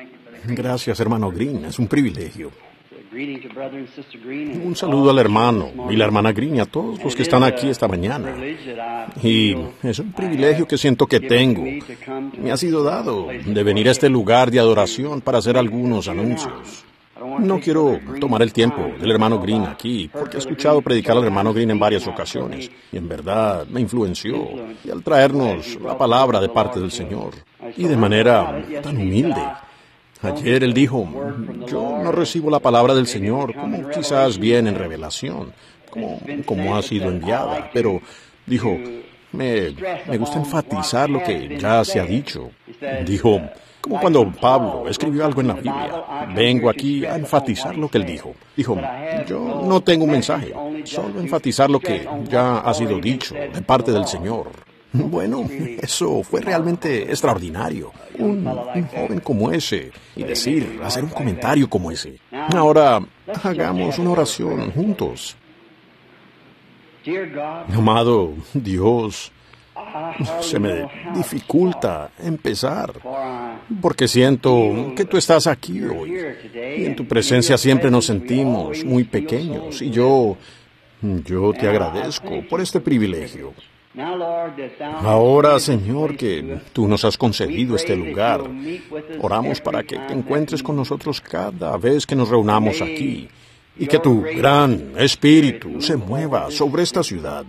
Gracias, hermano Green. Es un privilegio. Un saludo al hermano y la hermana Green y a todos los que están aquí esta mañana. Y es un privilegio que siento que tengo. Me ha sido dado de venir a este lugar de adoración para hacer algunos anuncios. No quiero tomar el tiempo del hermano Green aquí, porque he escuchado predicar al hermano Green en varias ocasiones, y en verdad me influenció, y al traernos la palabra de parte del Señor, y de manera tan humilde. Ayer él dijo, yo no recibo la palabra del Señor como quizás viene en revelación, como ha sido enviada, pero dijo, me gusta enfatizar lo que ya se ha dicho. Dijo, como cuando Pablo escribió algo en la Biblia, vengo aquí a enfatizar lo que él dijo. Dijo, yo no tengo un mensaje, solo enfatizar lo que ya ha sido dicho de parte del Señor. Bueno, eso fue realmente extraordinario. Un joven como ese, y hacer un comentario como ese. Ahora, hagamos una oración juntos. Amado Dios, se me dificulta empezar, porque siento que tú estás aquí hoy, y en tu presencia siempre nos sentimos muy pequeños, y yo te agradezco por este privilegio. Ahora, Señor, que tú nos has concedido este lugar, oramos para que te encuentres con nosotros cada vez que nos reunamos aquí y que tu gran espíritu se mueva sobre esta ciudad.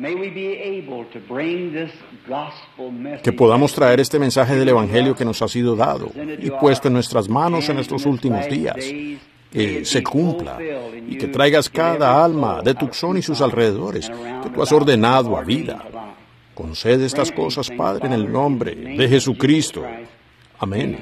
Que podamos traer este mensaje del Evangelio que nos ha sido dado y puesto en nuestras manos en estos últimos días. Que se cumpla y que traigas cada alma de Tucson y sus alrededores que tú has ordenado a vida. Concede estas cosas, Padre, en el nombre de Jesucristo. Amén.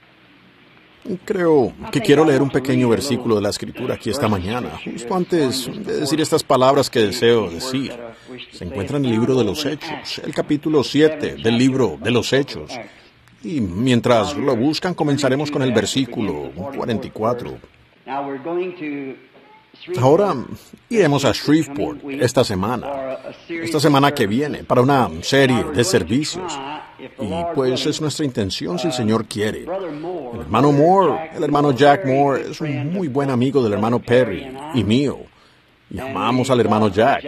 Creo que quiero leer un pequeño versículo de la Escritura aquí esta mañana, justo antes de decir estas palabras que deseo decir. Se encuentra en el libro de los Hechos, el capítulo 7 del libro de los Hechos. Y mientras lo buscan, comenzaremos con el versículo 44. Ahora iremos a Shreveport esta semana que viene, para una serie de servicios. Y pues es nuestra intención si el Señor quiere. El hermano Moore, el hermano Jack Moore, es un muy buen amigo del hermano Perry y mío. Y amamos al hermano Jack.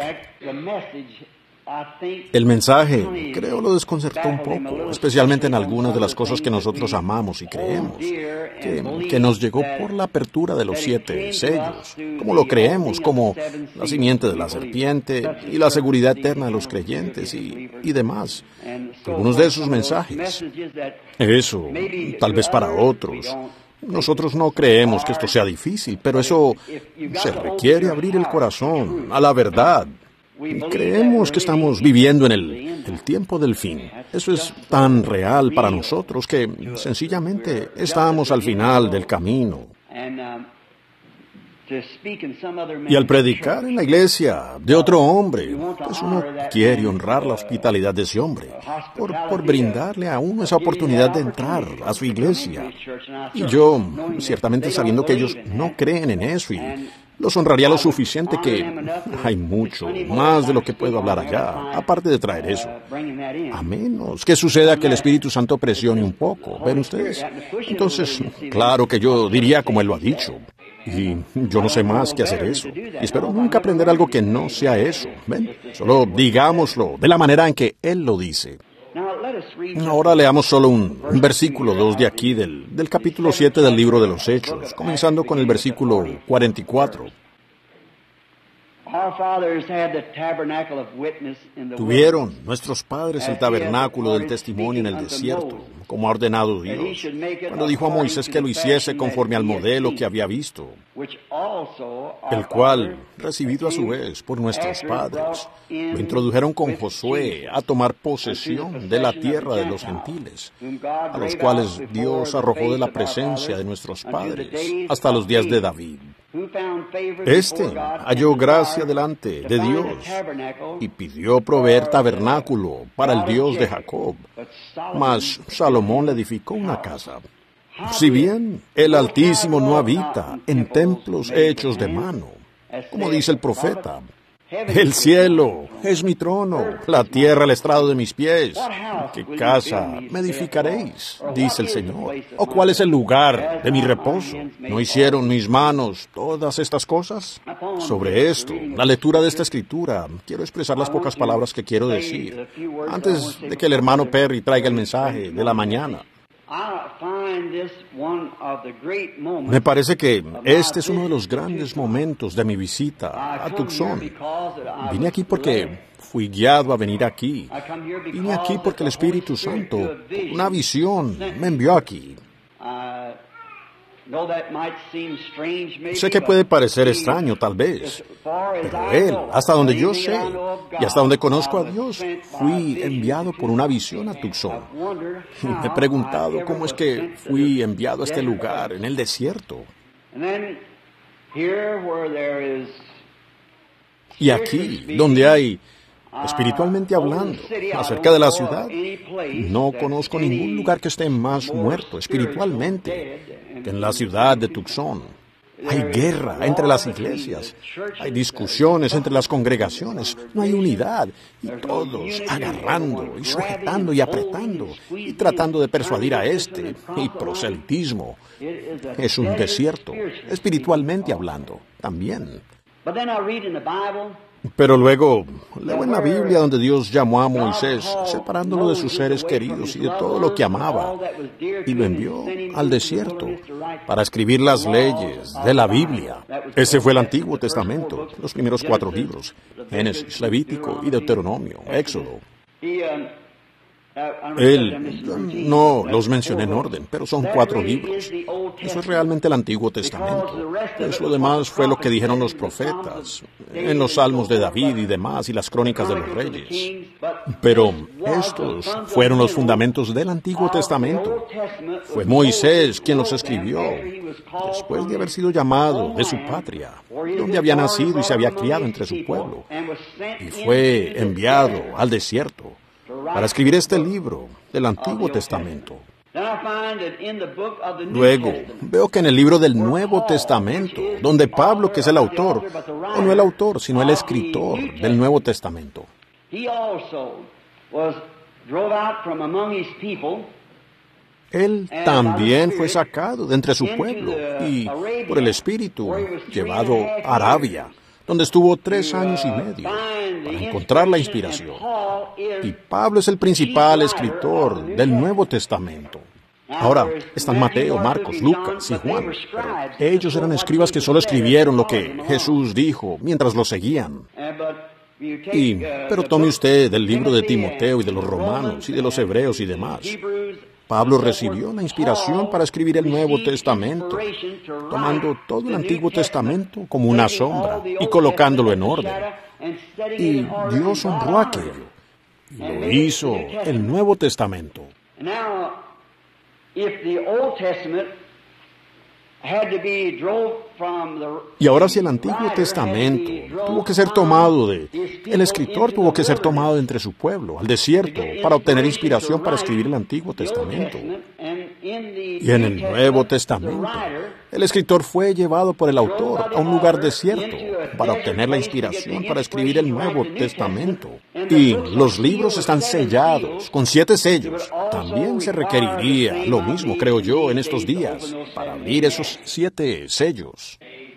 El mensaje, creo, lo desconcertó un poco, especialmente en algunas de las cosas que nosotros amamos y creemos, que nos llegó por la apertura de los 7 sellos, como lo creemos, como la simiente de la serpiente y la seguridad eterna de los creyentes y demás. Algunos de esos mensajes, eso, tal vez para otros. Nosotros no creemos que esto sea difícil, pero eso se requiere abrir el corazón a la verdad. Creemos que estamos viviendo en el tiempo del fin. Eso es tan real para nosotros que sencillamente estamos al final del camino. Y al predicar en la iglesia de otro hombre, pues uno quiere honrar la hospitalidad de ese hombre, por brindarle a uno esa oportunidad de entrar a su iglesia. Y yo, ciertamente sabiendo que ellos no creen en eso y los honraría lo suficiente que hay mucho más de lo que puedo hablar allá, aparte de traer eso. A menos que suceda que el Espíritu Santo presione un poco, ¿ven ustedes? Entonces, claro que yo diría como Él lo ha dicho. Y yo no sé más que hacer eso. Y espero nunca aprender algo que no sea eso, ¿ven? Solo digámoslo de la manera en que Él lo dice. Ahora leamos solo un versículo 2 de aquí del capítulo 7 del libro de los Hechos, comenzando con el versículo 44. Tuvieron nuestros padres el tabernáculo del testimonio en el desierto, como ha ordenado Dios, cuando dijo a Moisés que lo hiciese conforme al modelo que había visto, el cual, recibido a su vez por nuestros padres, lo introdujeron con Josué a tomar posesión de la tierra de los gentiles, a los cuales Dios arrojó de la presencia de nuestros padres hasta los días de David. Este halló gracia delante de Dios y pidió proveer tabernáculo para el Dios de Jacob. Mas Salomón le edificó una casa. Si bien el Altísimo no habita en templos hechos de mano, como dice el profeta, El cielo es mi trono, la tierra el estrado de mis pies. ¿Qué casa me edificaréis? Dice el Señor. ¿O cuál es el lugar de mi reposo? ¿No hicieron mis manos todas estas cosas? Sobre esto, la lectura de esta escritura, quiero expresar las pocas palabras que quiero decir, antes de que el hermano Perry traiga el mensaje de la mañana. Me parece que este es uno de los grandes momentos de mi visita a Tucson. Vine aquí porque fui guiado a venir aquí. Vine aquí porque el Espíritu Santo, una visión, me envió aquí. Sé que puede parecer extraño, tal vez, pero Él, hasta donde yo sé y hasta donde conozco a Dios, fui enviado por una visión a Tucson. Y me he preguntado cómo es que fui enviado a este lugar, en el desierto. Y aquí, donde hay, espiritualmente hablando, acerca de la ciudad, no conozco ningún lugar que esté más muerto espiritualmente que en la ciudad de Tucson. Hay guerra entre las iglesias, hay discusiones entre las congregaciones, no hay unidad, y todos agarrando y sujetando y apretando y tratando de persuadir a este, y proselitismo. Es un desierto, espiritualmente hablando, también. Pero luego leo en la Biblia donde Dios llamó a Moisés, separándolo de sus seres queridos y de todo lo que amaba, y lo envió al desierto para escribir las leyes de la Biblia. Ese fue el Antiguo Testamento, los primeros 4 libros, Génesis, Levítico y Deuteronomio, Éxodo. No los mencioné en orden, pero son 4 libros. Eso es realmente el Antiguo Testamento. Pues lo demás fue lo que dijeron los profetas, en los salmos de David y demás, y las crónicas de los reyes. Pero estos fueron los fundamentos del Antiguo Testamento. Fue Moisés quien los escribió, después de haber sido llamado de su patria, donde había nacido y se había criado entre su pueblo, y fue enviado al desierto para escribir este libro del Antiguo Testamento. Luego, veo que en el libro del Nuevo Testamento, donde Pablo, que es el autor, o no el autor, sino el escritor del Nuevo Testamento, él también fue sacado de entre su pueblo y, por el Espíritu, llevado a Arabia, donde estuvo 3 años y medio para encontrar la inspiración. Y Pablo es el principal escritor del Nuevo Testamento. Ahora están Mateo, Marcos, Lucas y Juan, pero ellos eran escribas que solo escribieron lo que Jesús dijo mientras lo seguían. Pero tome usted el libro de Timoteo y de los romanos y de los hebreos y demás. Pablo recibió la inspiración para escribir el Nuevo Testamento, tomando todo el Antiguo Testamento como una sombra y colocándolo en orden. Y Dios honró aquello, y lo hizo el Nuevo Testamento. Y ahora si el Antiguo Testamento tuvo que ser tomado el escritor tuvo que ser tomado de entre su pueblo, al desierto, para obtener inspiración para escribir el Antiguo Testamento. Y en el Nuevo Testamento, el escritor fue llevado por el autor a un lugar desierto para obtener la inspiración para escribir el Nuevo Testamento. Y los libros están sellados con 7 sellos. También se requeriría lo mismo, creo yo, en estos días, para abrir esos 7 sellos.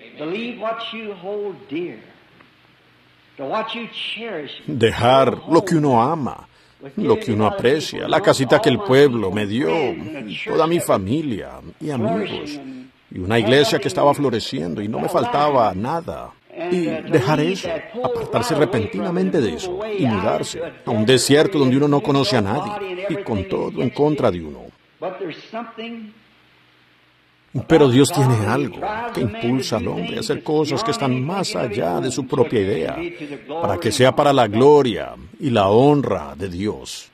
Dejar lo que uno ama, lo que uno aprecia, la casita que el pueblo me dio, toda mi familia y amigos, y una iglesia que estaba floreciendo y no me faltaba nada. Y dejar eso, apartarse repentinamente de eso y mudarse a un desierto donde uno no conoce a nadie y con todo en contra de uno. Pero Dios tiene algo que impulsa al hombre a hacer cosas que están más allá de su propia idea, para que sea para la gloria y la honra de Dios.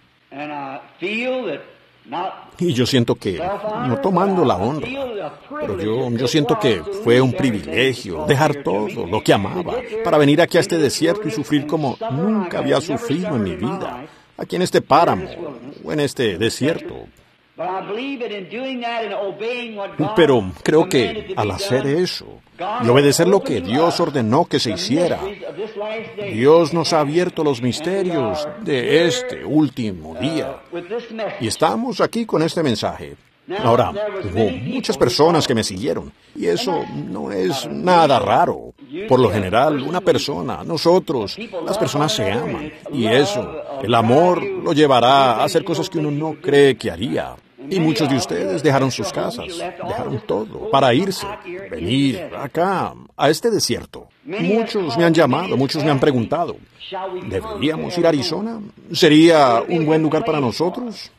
Y yo siento que, no tomando la honra, pero yo siento que fue un privilegio dejar todo lo que amaba para venir aquí a este desierto y sufrir como nunca había sufrido en mi vida, aquí en este páramo o en este desierto. Pero creo que al hacer eso y obedecer lo que Dios ordenó que se hiciera, Dios nos ha abierto los misterios de este último día. Y estamos aquí con este mensaje. Ahora, hubo muchas personas que me siguieron, y eso no es nada raro. Por lo general, una persona, nosotros, las personas se aman, y eso, el amor lo llevará a hacer cosas que uno no cree que haría. Y muchos de ustedes dejaron sus casas, dejaron todo, para irse, venir acá, a este desierto. Muchos me han llamado, muchos me han preguntado, ¿deberíamos ir a Arizona? ¿Sería un buen lugar para nosotros?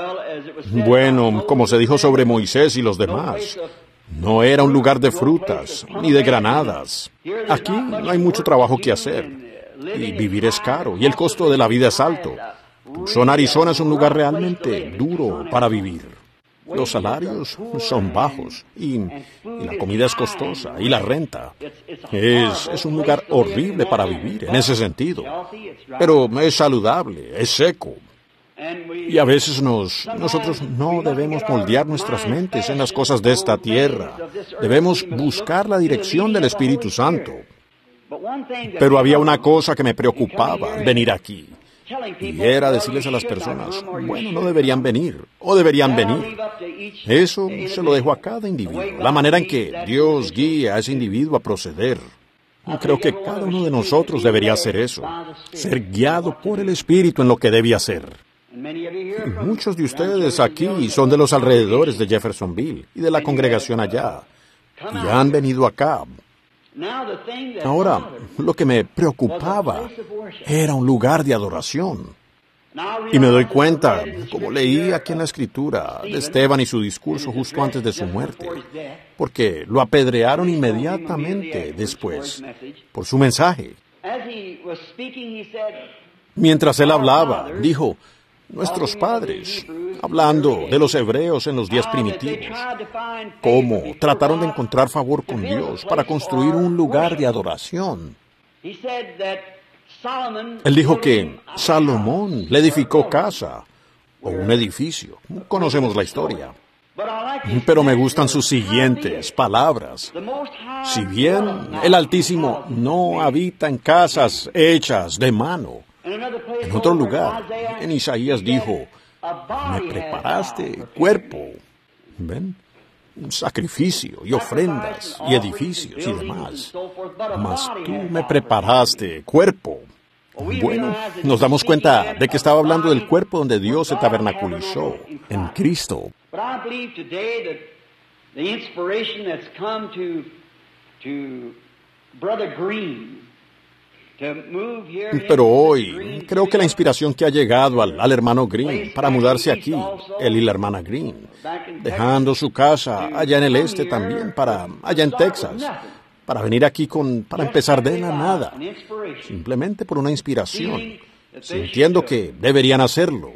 Bueno, como se dijo sobre Moisés y los demás, no era un lugar de frutas ni de granadas. Aquí no hay mucho trabajo que hacer, y vivir es caro, y el costo de la vida es alto. Tucson, Arizona es un lugar realmente duro para vivir. Los salarios son bajos, y la comida es costosa, y la renta. Es un lugar horrible para vivir, en ese sentido. Pero es saludable, es seco. Y a veces nosotros no debemos moldear nuestras mentes en las cosas de esta tierra. Debemos buscar la dirección del Espíritu Santo. Pero había una cosa que me preocupaba al venir aquí. Y era decirles a las personas, bueno, no deberían venir, o deberían venir. Eso se lo dejo a cada individuo, la manera en que Dios guía a ese individuo a proceder. Y creo que cada uno de nosotros debería hacer eso, ser guiado por el Espíritu en lo que debe hacer. Y muchos de ustedes aquí son de los alrededores de Jeffersonville y de la congregación allá, y han venido acá. Ahora, lo que me preocupaba era un lugar de adoración. Y me doy cuenta, como leí aquí en la Escritura, de Esteban y su discurso justo antes de su muerte, porque lo apedrearon inmediatamente después por su mensaje. Mientras él hablaba, dijo, nuestros padres, hablando de los hebreos en los días primitivos, cómo trataron de encontrar favor con Dios para construir un lugar de adoración. Él dijo que Salomón le edificó casa o un edificio. Conocemos la historia. Pero me gustan sus siguientes palabras. Si bien el Altísimo no habita en casas hechas de mano, en otro lugar, en Isaías dijo, me preparaste cuerpo. ¿Ven? Sacrificio y ofrendas y edificios y demás. Mas tú me preparaste cuerpo. Bueno, nos damos cuenta de que estaba hablando del cuerpo donde Dios se tabernaculizó, en Cristo. Pero hoy, creo que la inspiración que ha llegado al hermano Green para mudarse aquí, él y la hermana Green, dejando su casa allá en el este también, allá en Texas, para venir aquí para empezar de la nada, simplemente por una inspiración, sintiendo que deberían hacerlo.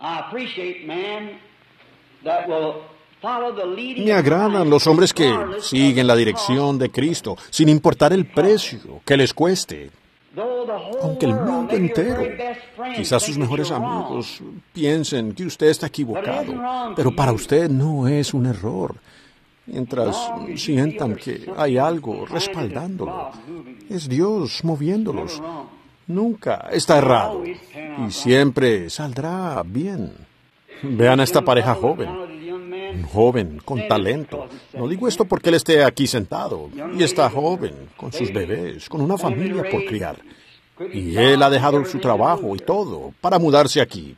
Me agradan los hombres que siguen la dirección de Cristo, sin importar el precio que les cueste. Aunque el mundo entero, quizás sus mejores amigos, piensen que usted está equivocado, pero para usted no es un error. Mientras sientan que hay algo respaldándolo, es Dios moviéndolos. Nunca está errado y siempre saldrá bien. Vean a esta pareja joven. Un joven con talento. No digo esto porque él esté aquí sentado. Y está joven, con sus bebés, con una familia por criar. Y él ha dejado su trabajo y todo para mudarse aquí.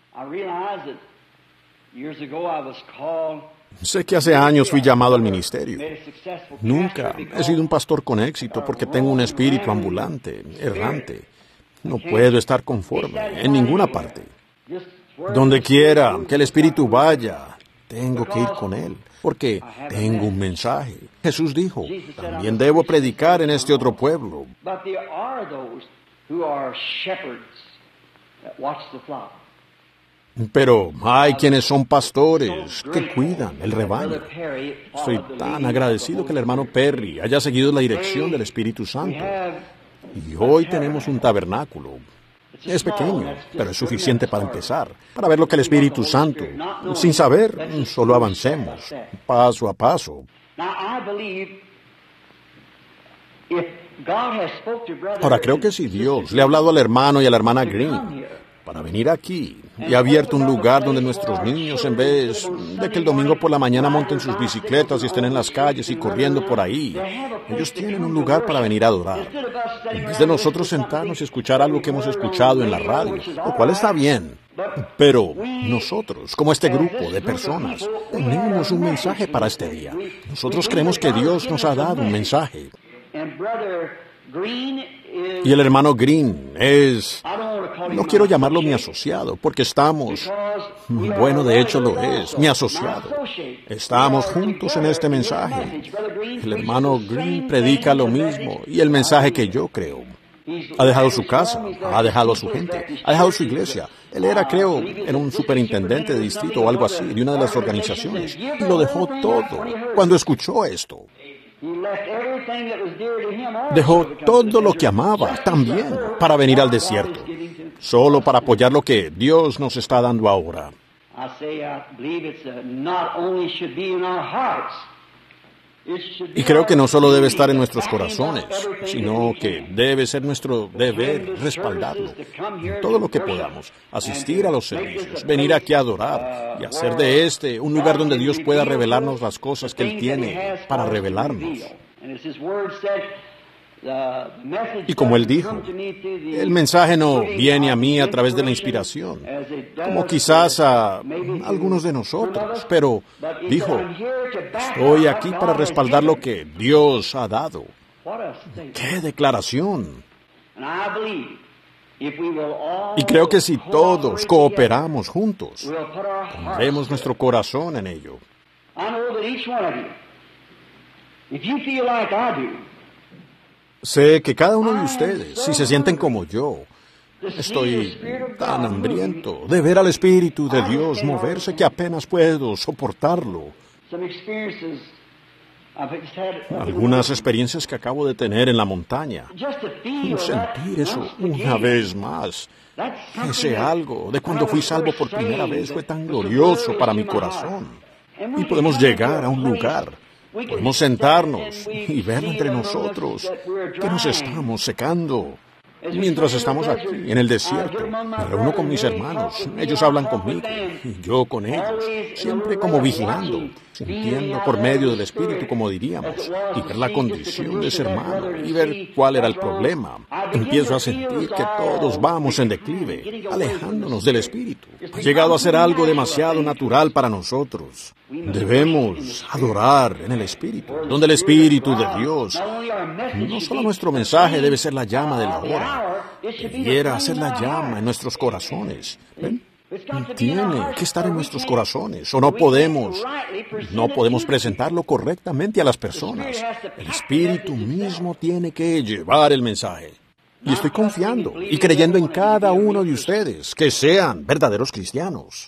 Sé que hace años fui llamado al ministerio. Nunca he sido un pastor con éxito porque tengo un espíritu ambulante, errante. No puedo estar conforme en ninguna parte. Donde quiera que el espíritu vaya, tengo que ir con él, porque tengo un mensaje. Jesús dijo, también debo predicar en este otro pueblo. Pero hay quienes son pastores que cuidan el rebaño. Estoy tan agradecido que el hermano Perry haya seguido la dirección del Espíritu Santo. Y hoy tenemos un tabernáculo. Es pequeño, pero es suficiente para empezar, para ver lo que el Espíritu Santo, sin saber, solo avancemos, paso a paso. Ahora, creo que si Dios le ha hablado al hermano y a la hermana Green para venir aquí y ha abierto un lugar donde nuestros niños, en vez de que el domingo por la mañana monten sus bicicletas y estén en las calles y corriendo por ahí, ellos tienen un lugar para venir a adorar. En vez de nosotros sentarnos y escuchar algo que hemos escuchado en la radio, lo cual está bien. Pero nosotros, como este grupo de personas, tenemos un mensaje para este día. Nosotros creemos que Dios nos ha dado un mensaje. Y el hermano Green es, no quiero llamarlo mi asociado, porque estamos, bueno, de hecho lo es, mi asociado. Estamos juntos en este mensaje. El hermano Green predica lo mismo y el mensaje que yo creo. Ha dejado su casa, ha dejado a su gente, ha dejado su iglesia. Él era, creo, era un superintendente de distrito o algo así, de una de las organizaciones, y lo dejó todo cuando escuchó esto. Dejó todo lo que amaba también para venir al desierto, solo para apoyar lo que Dios nos está dando ahora. Y creo que no solo debe estar en nuestros corazones, sino que debe ser nuestro deber respaldarlo en todo lo que podamos, asistir a los servicios, venir aquí a adorar y hacer de este un lugar donde Dios pueda revelarnos las cosas que Él tiene para revelarnos. Y como Él dijo, el mensaje no viene a mí a través de la inspiración, como quizás a algunos de nosotros, pero dijo, estoy aquí para respaldar lo que Dios ha dado. ¡Qué declaración! Y creo que si todos cooperamos juntos, pondremos nuestro corazón en ello. Sé que cada uno de ustedes, si se sienten como yo, estoy tan hambriento de ver al Espíritu de Dios moverse que apenas puedo soportarlo. Algunas experiencias que acabo de tener en la montaña. Sentir eso una vez más. Ese algo de cuando fui salvo por primera vez fue tan glorioso para mi corazón. Y podemos llegar a un lugar. Podemos sentarnos y verlo entre nosotros, que nos estamos secando. Mientras estamos aquí, en el desierto, me reúno con mis hermanos, ellos hablan conmigo, y yo con ellos, siempre como vigilando, sintiendo por medio del Espíritu, como diríamos, y ver la condición de ese hermano, y ver cuál era el problema. Empiezo a sentir que todos vamos en declive, alejándonos del Espíritu. Ha llegado a ser algo demasiado natural para nosotros. Debemos adorar en el Espíritu, donde el Espíritu de Dios, no solo nuestro mensaje debe ser la llama de la hora, debiera ser la llama en nuestros corazones. ¿Ven? Tiene que estar en nuestros corazones, o no podemos presentarlo correctamente a las personas. El Espíritu mismo tiene que llevar el mensaje. Y estoy confiando y creyendo en cada uno de ustedes que sean verdaderos cristianos.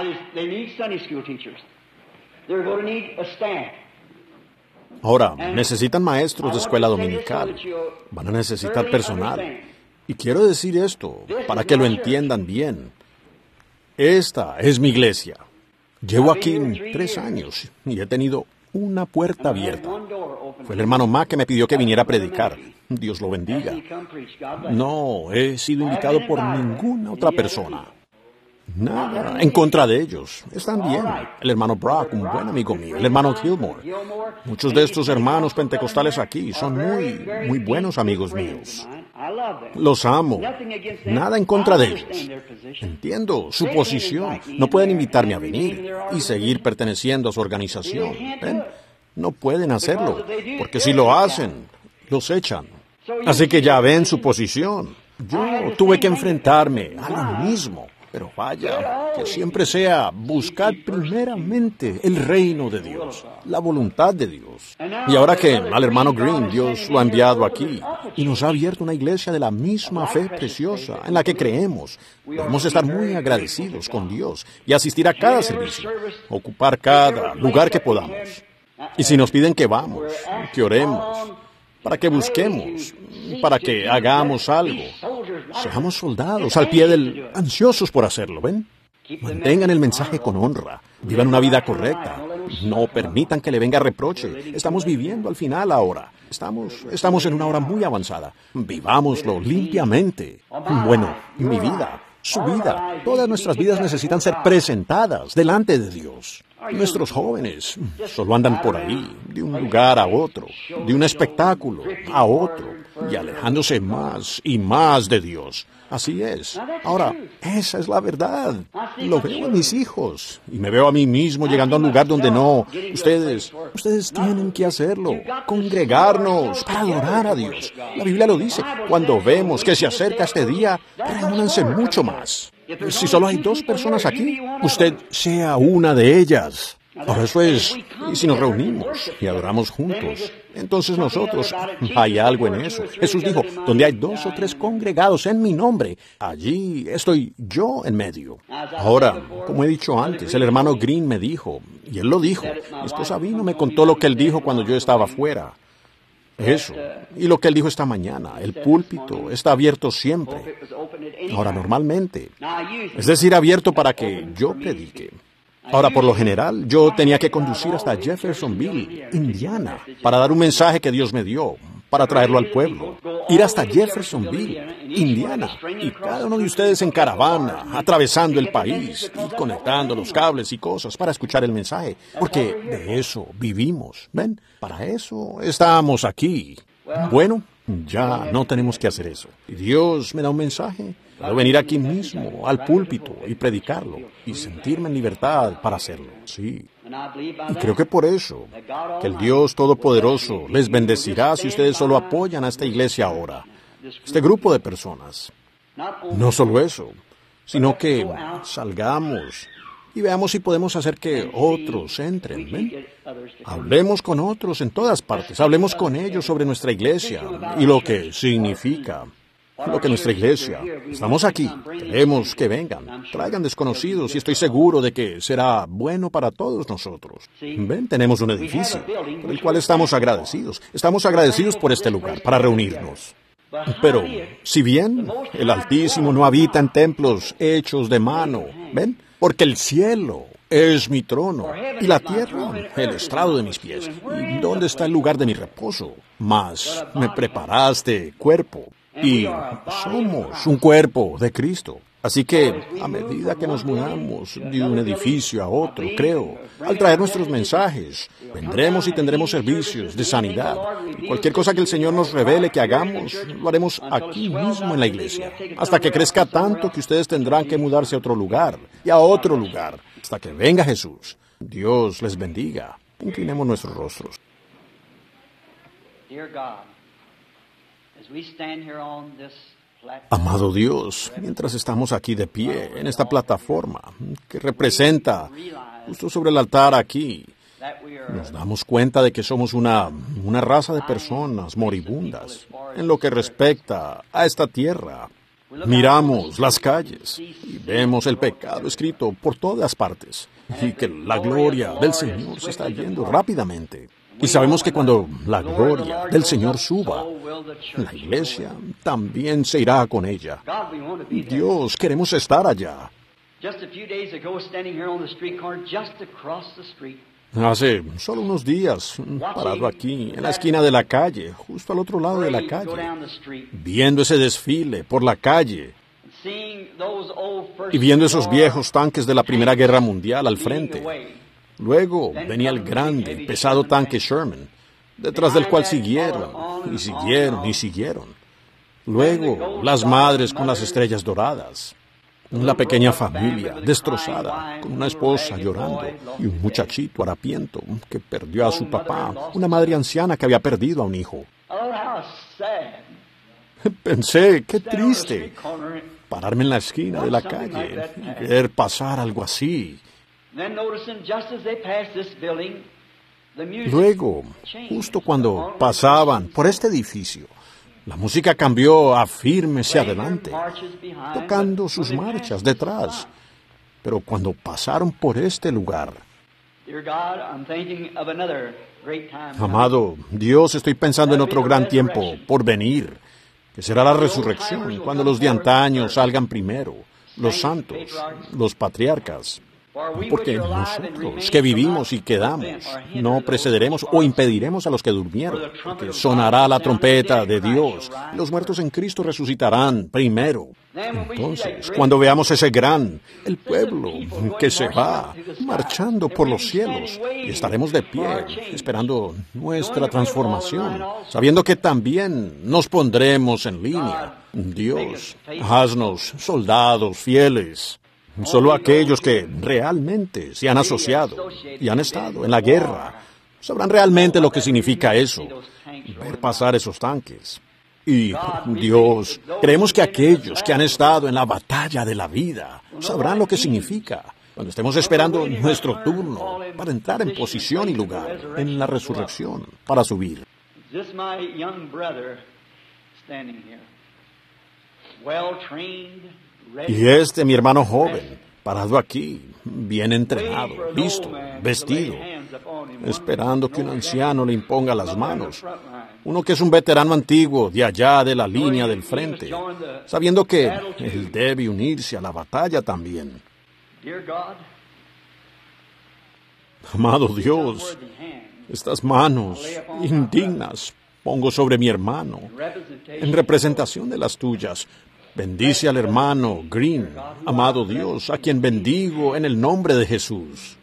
Ahora, necesitan maestros de escuela dominical. Van a necesitar personal. Y quiero decir esto para que lo entiendan bien. Esta es mi iglesia. Llevo aquí 3 años y he tenido una puerta abierta. Fue el hermano Mac que me pidió que viniera a predicar. Dios lo bendiga. No he sido invitado por ninguna otra persona. Nada en contra de ellos. Están bien. El hermano Brock, un buen amigo mío. El hermano Gilmore. Muchos de estos hermanos pentecostales aquí son muy buenos amigos míos. Los amo. Nada en contra de ellos. Entiendo su posición. No pueden invitarme a venir y seguir perteneciendo a su organización. ¿Ven? No pueden hacerlo, porque si lo hacen, los echan. Así que ya ven su posición. Yo tuve que enfrentarme a lo mismo. Pero vaya, que siempre sea buscar primeramente el reino de Dios, la voluntad de Dios. Y ahora que al hermano Green Dios lo ha enviado aquí y nos ha abierto una iglesia de la misma fe preciosa en la que creemos, debemos estar muy agradecidos con Dios y asistir a cada servicio, ocupar cada lugar que podamos. Y si nos piden que vamos, que oremos, para que busquemos, para que hagamos algo. Seamos soldados al pie del... ansiosos por hacerlo, ¿ven? Mantengan el mensaje con honra. Vivan una vida correcta. No permitan que le venga reproche. Estamos viviendo al final ahora. Estamos en una hora muy avanzada. Vivámoslo limpiamente. Bueno, mi vida, su vida, todas nuestras vidas necesitan ser presentadas delante de Dios. Nuestros jóvenes solo andan por ahí, de un lugar a otro, de un espectáculo a otro, y alejándose más y más de Dios. Así es. Ahora, esa es la verdad. Lo veo en mis hijos, y me veo a mí mismo llegando a un lugar donde no. Ustedes tienen que hacerlo, congregarnos para adorar a Dios. La Biblia lo dice. Cuando vemos que se acerca este día, reúnanse mucho más. Si solo hay 2 personas aquí, usted sea una de ellas. Ahora eso es, y si nos reunimos y adoramos juntos, entonces nosotros, hay algo en eso. Jesús dijo, donde hay 2 o 3 congregados en mi nombre, allí estoy yo en medio. Ahora, como he dicho antes, el hermano Green me dijo, y él lo dijo, mi esposa vino, me contó lo que él dijo cuando yo estaba afuera. Eso, y lo que él dijo esta mañana, el púlpito está abierto siempre. Ahora, normalmente, es decir, abierto para que yo predique. Ahora, por lo general, yo tenía que conducir hasta Jeffersonville, Indiana, para dar un mensaje que Dios me dio, para traerlo al pueblo. Ir hasta Jeffersonville, Indiana, y cada uno de ustedes en caravana, atravesando el país y conectando los cables y cosas para escuchar el mensaje, porque de eso vivimos, ¿ven? Para eso estamos aquí. Bueno, ya no tenemos que hacer eso. Y Dios me da un mensaje. Puedo venir aquí mismo, al púlpito, y predicarlo, y sentirme en libertad para hacerlo, sí. Y creo que por eso, que el Dios Todopoderoso les bendecirá si ustedes solo apoyan a esta iglesia ahora, este grupo de personas. No solo eso, sino que salgamos y veamos si podemos hacer que otros entren, ¿ven? Hablemos con otros en todas partes, hablemos con ellos sobre nuestra iglesia y lo que significa. Lo que nuestra iglesia, estamos aquí, queremos que vengan, traigan desconocidos y estoy seguro de que será bueno para todos nosotros. Ven, tenemos un edificio por el cual estamos agradecidos por este lugar para reunirnos. Pero, si bien el Altísimo no habita en templos hechos de mano, ¿ven? Porque el cielo es mi trono y la tierra el estrado de mis pies. ¿Y dónde está el lugar de mi reposo? Mas me preparaste cuerpo. Y somos un cuerpo de Cristo. Así que, a medida que nos mudamos de un edificio a otro, creo, al traer nuestros mensajes, vendremos y tendremos servicios de sanidad. Y cualquier cosa que el Señor nos revele que hagamos, lo haremos aquí mismo en la iglesia. Hasta que crezca tanto que ustedes tendrán que mudarse a otro lugar y a otro lugar, hasta que venga Jesús. Dios les bendiga. Inclinemos nuestros rostros. Amado Dios, mientras estamos aquí de pie, en esta plataforma, que representa, justo sobre el altar aquí, nos damos cuenta de que somos una raza de personas moribundas en lo que respecta a esta tierra. Miramos las calles y vemos el pecado escrito por todas partes y que la gloria del Señor se está yendo rápidamente. Y sabemos que cuando la gloria del Señor suba, la iglesia también se irá con ella. Dios, queremos estar allá. Hace solo unos días, parado aquí, en la esquina de la calle, justo al otro lado de la calle, viendo ese desfile por la calle y viendo esos viejos tanques de la Primera Guerra Mundial al frente. Luego venía el grande, pesado tanque Sherman, detrás del cual siguieron, y siguieron, y siguieron. Luego, las madres con las estrellas doradas. La pequeña familia, destrozada, con una esposa llorando, y un muchachito harapiento que perdió a su papá, una madre anciana que había perdido a un hijo. Pensé, qué triste, pararme en la esquina de la calle y ver pasar algo así. Luego, justo cuando pasaban por este edificio, la música cambió a Fírmese Adelante, tocando sus marchas detrás. Pero cuando pasaron por este lugar, amado Dios, estoy pensando en otro gran tiempo por venir. que será la resurrección, cuando los de antaño salgan primero, los santos, los patriarcas. Porque nosotros que vivimos y quedamos, no precederemos o impediremos a los que durmieron, porque sonará la trompeta de Dios, y los muertos en Cristo resucitarán primero. Entonces, cuando veamos ese el pueblo que se va marchando por los cielos, y estaremos de pie, esperando nuestra transformación, sabiendo que también nos pondremos en línea. Dios, haznos soldados fieles. Solo aquellos que realmente se han asociado y han estado en la guerra sabrán realmente lo que significa eso, ver pasar esos tanques. Y, Dios, creemos que aquellos que han estado en la batalla de la vida sabrán lo que significa cuando estemos esperando nuestro turno para entrar en posición y lugar en la resurrección para subir. Y mi hermano joven, parado aquí, bien entrenado, visto, vestido, esperando que un anciano le imponga las manos. Uno que es un veterano antiguo de allá de la línea del frente, sabiendo que él debe unirse a la batalla también. Amado Dios, estas manos indignas pongo sobre mi hermano en representación de las tuyas. Bendice al hermano Green, amado Dios, a quien bendigo en el nombre de Jesús.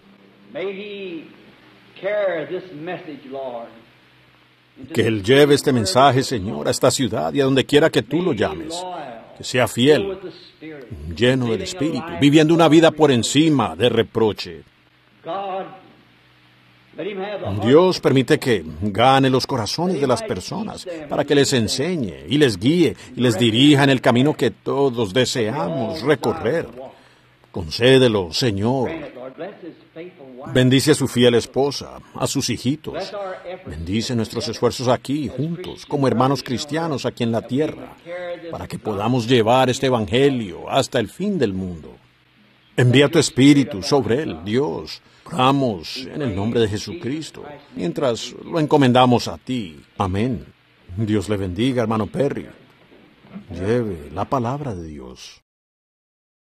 Que él lleve este mensaje, Señor, a esta ciudad y a donde quiera que tú lo llames. Que sea fiel, lleno del Espíritu, viviendo una vida por encima de reproche. Dios permite que gane los corazones de las personas para que les enseñe y les guíe y les dirija en el camino que todos deseamos recorrer. Concédelo, Señor. Bendice a su fiel esposa, a sus hijitos. Bendice nuestros esfuerzos aquí, juntos, como hermanos cristianos aquí en la tierra, para que podamos llevar este evangelio hasta el fin del mundo. Envía tu Espíritu sobre él, Dios. Oramos en el nombre de Jesucristo, mientras lo encomendamos a ti. Amén. Dios le bendiga, hermano Perry. Lleve la palabra de Dios.